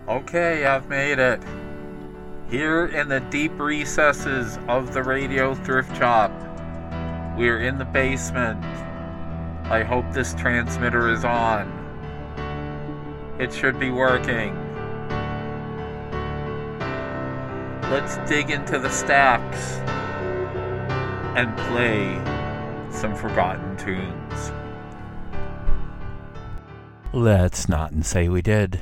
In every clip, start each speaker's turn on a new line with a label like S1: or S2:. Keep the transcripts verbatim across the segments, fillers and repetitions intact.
S1: Okay, I've made it. Here in the deep recesses of the radio thrift shop. We're in the basement. I hope this transmitter is on. It should be working. Let's dig into the stacks and play some forgotten tunes. Let's not and say we did.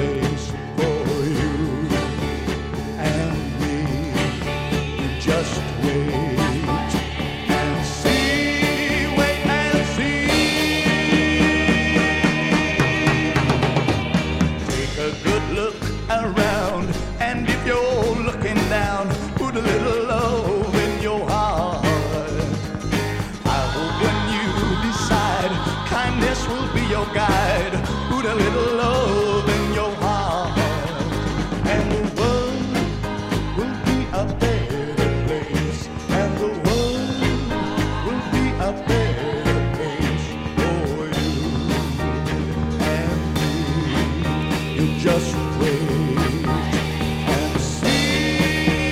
S2: Just just wait and see.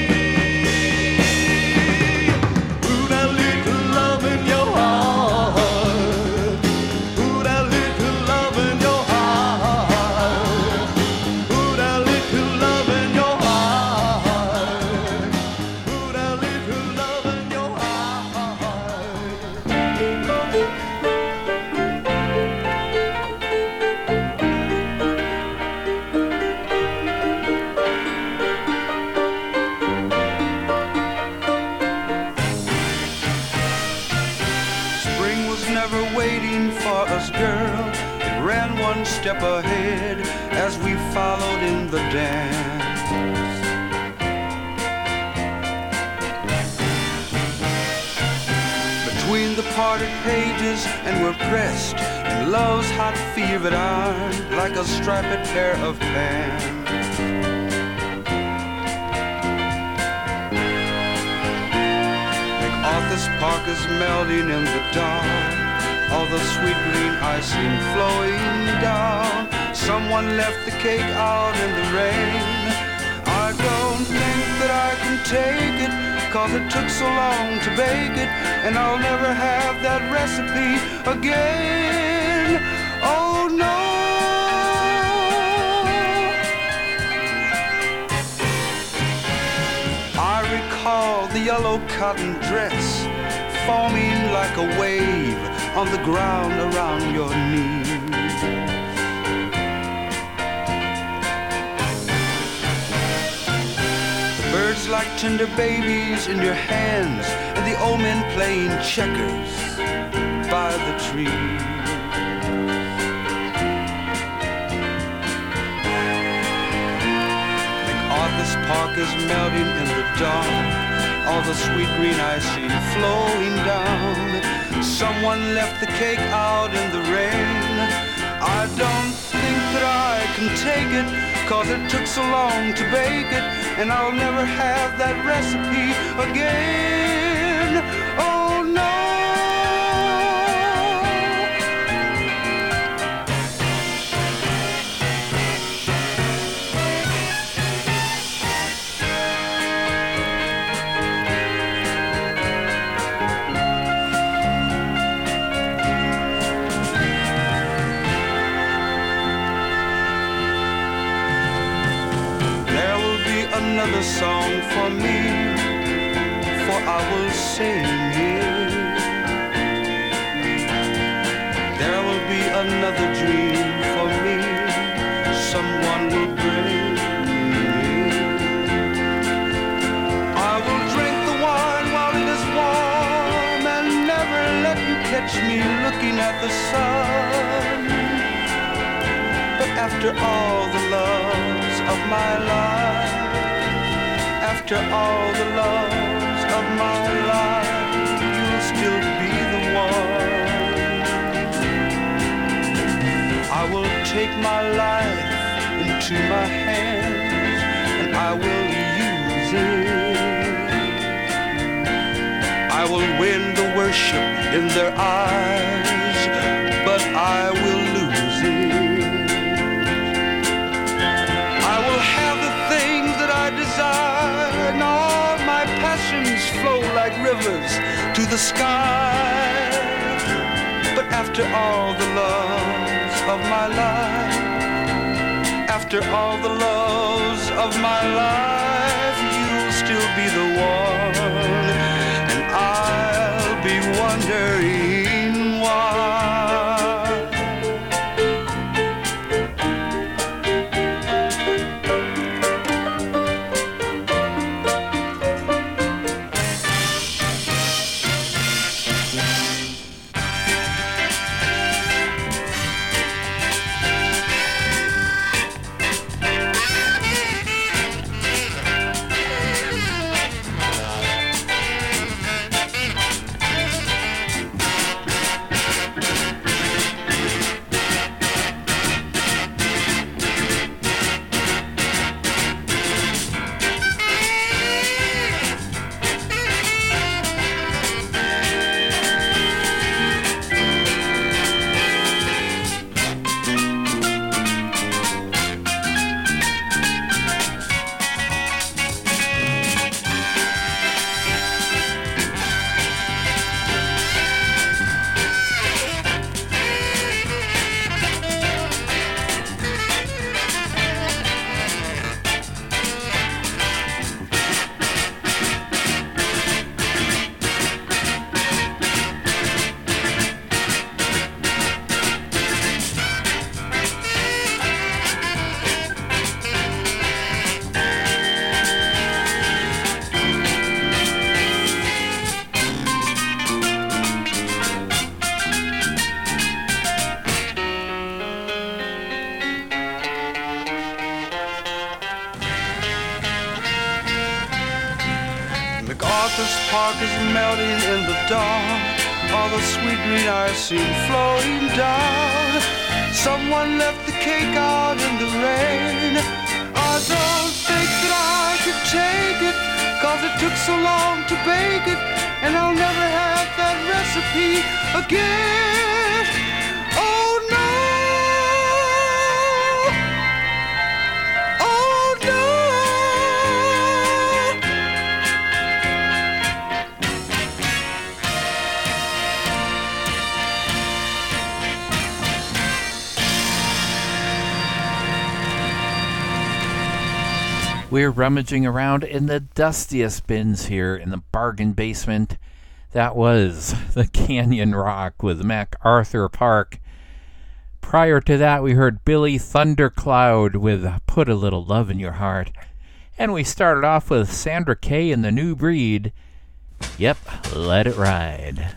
S2: Put a little love in your heart. Put a little love in your heart. Put a little love in your heart. Put a little love in your girl, it ran one step ahead as we followed in the dance. Between the parted pages and we're pressed in love's hot fevered iron like a striped pair of pants. MacArthur's Park is melting in the dark. All the sweet green icing flowing down. Someone left the cake out in the rain. I don't think that I can take it, 'cause it took so long to bake it, and I'll never have that recipe again. Oh no. I recall the yellow cotton dress foaming like a wave on the ground around your knees. The birds like tender babies in your hands, and the old men playing checkers by the trees. MacArthur's Park is melting in the dark. All the sweet green icing flowing down. Someone left the cake out in the rain. I don't think that I can take it, 'cause it took so long to bake it, and I'll never have that recipe again. Oh no. Another song for me, for I will sing it. There will be another dream for me, someone will bring it. I will drink the wine while it is warm, and never let you catch me looking at the sun. But after all the loves of my life, after all the loves of my life, you'll still be the one. I will take my life into my hands, and I will use it. I will win the worship in their eyes, but I will lose it. I will have the things that I desire, and all my passions flow like rivers to the sky. But after all the loves of my life, after all the loves of my life, you'll still be the one, and I'll be wondering why. Martha's Park is melting in the dawn. All the sweet green ice seen flowing down. Someone left the cake out in the rain. I don't think that I could take it, 'cause it took so long to bake it, and I'll never have that recipe again. Oh no! Oh no!
S1: We're rummaging around in the dustiest bins here in the bargain basement. That was the Canyon Rock with MacArthur Park. Prior to that, we heard Billy Thundercloud with Put a Little Love in Your Heart. And we started off with Sandra Kay and the New Breed. Yep, Let It Ride.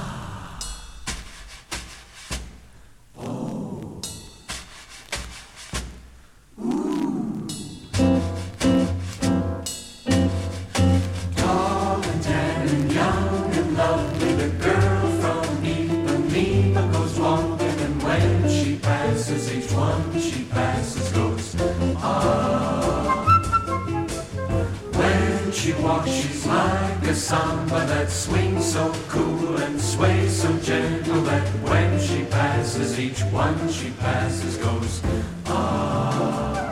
S3: Each one she passes goes, ah. When she walks she's like a samba that swings so cool and sways so gentle that when she passes each one she passes goes, ah.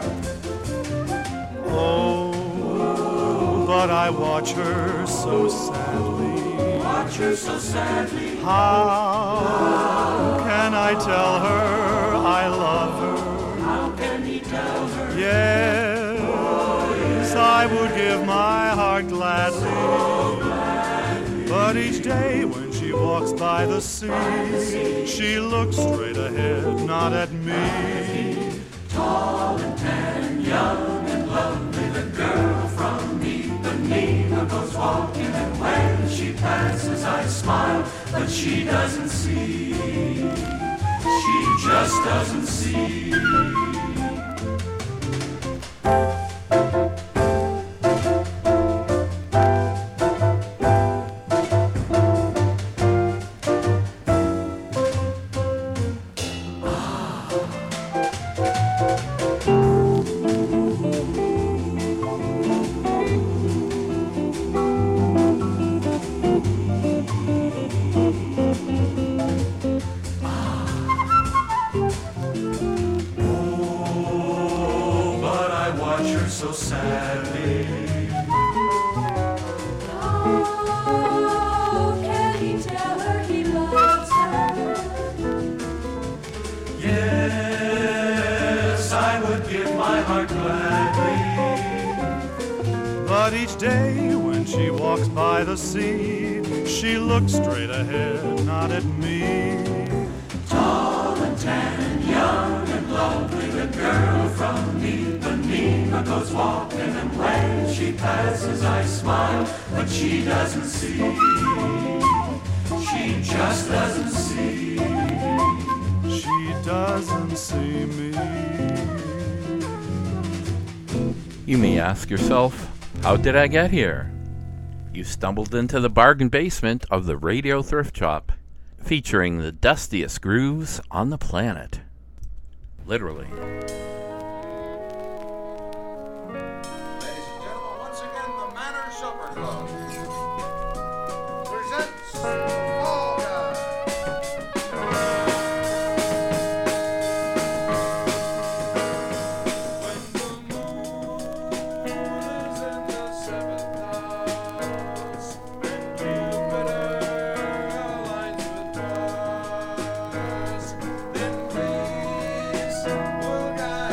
S4: Oh, but I watch her so sadly.
S3: Watch her so sadly.
S4: How can I tell her I love her?
S3: How can he tell her?
S4: Yes, oh, yes. I would give my heart gladly.
S3: So gladly.
S4: But each day when she walks by the sea, by the sea, she looks straight ahead, not at me.
S3: Tall and tan and young and lovely, the girl from Ipanema goes walking, and when she passes I smile, but she doesn't see. She just doesn't see. So sadly.
S5: Oh, can he tell her he loves her?
S3: Yes, I would give my heart gladly.
S4: But each day when she walks by the sea, she looks straight ahead, not at me.
S3: Tall and tan and young and lovely, the girl from Ipanema goes walking, and when she passes I smile, but she doesn't see. She just doesn't see.
S4: She doesn't see me.
S1: You may ask yourself, how did I get here? You stumbled into the bargain basement of the Radio Thrift Shop, featuring the dustiest grooves on the planet. Literally.
S6: Ladies and gentlemen, once again, the Manor Supper Club presents Fall Guy. When the moon is in the seventh house, and Jupiter aligns with Mars, then Greece will guide.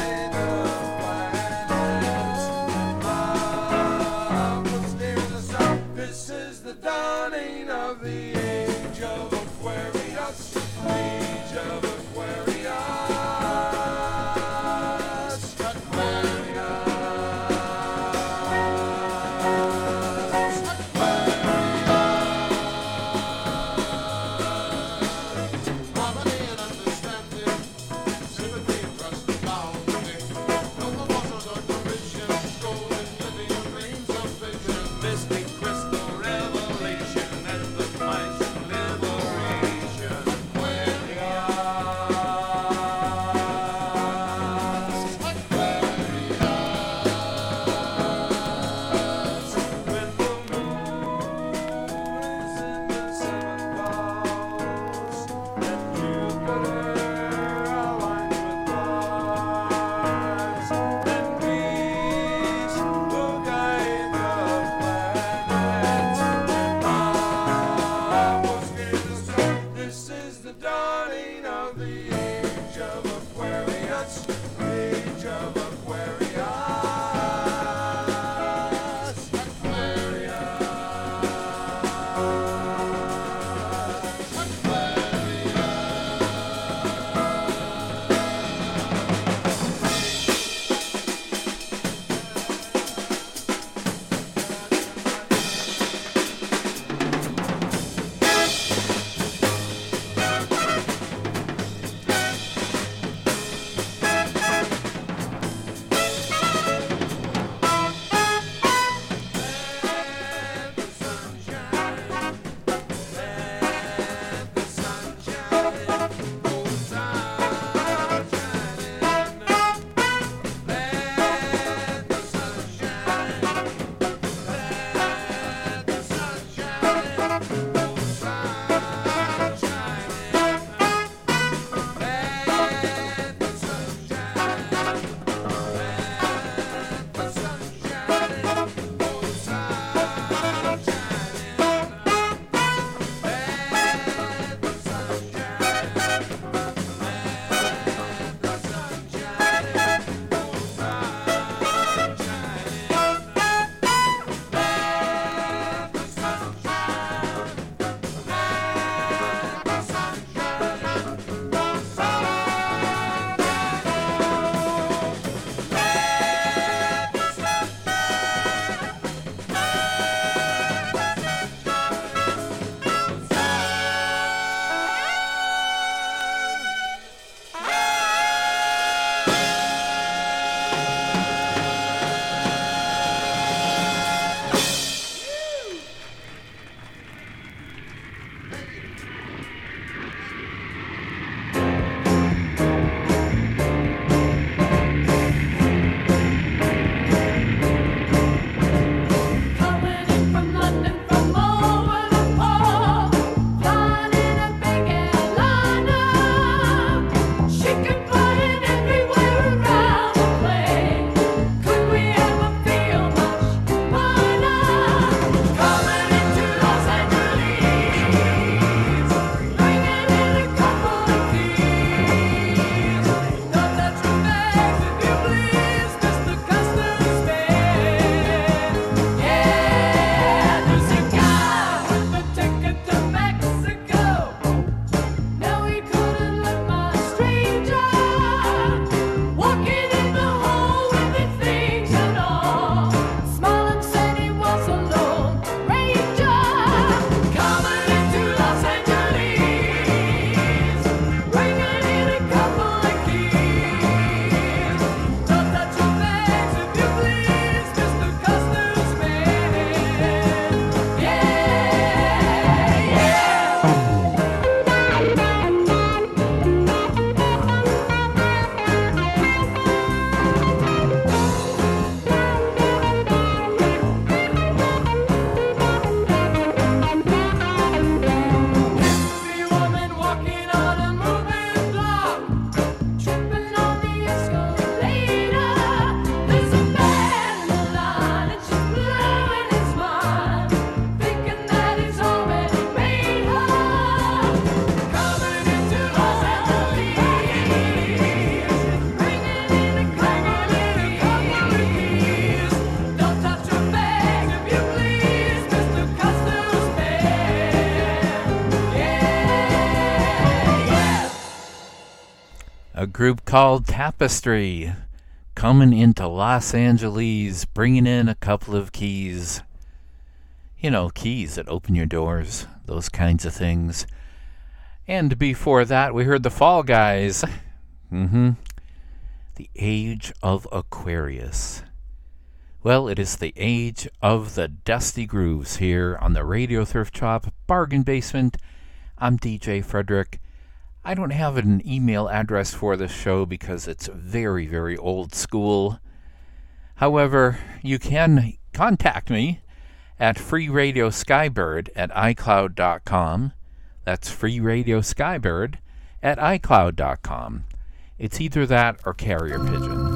S1: A group called Tapestry, coming into Los Angeles, bringing in a couple of keys. You know, keys that open your doors, those kinds of things. And before that, we heard the Fall Guys. Mm-hmm. The Age of Aquarius. Well, it is the age of the dusty grooves here on the Radio Thrift Shop Bargain Basement. I'm D J Frederick. I don't have an email address for this show because it's very, very old school. However, you can contact me at freeradioskybird at icloud dot com. That's freeradioskybird at icloud dot com. It's either that or carrier pigeon.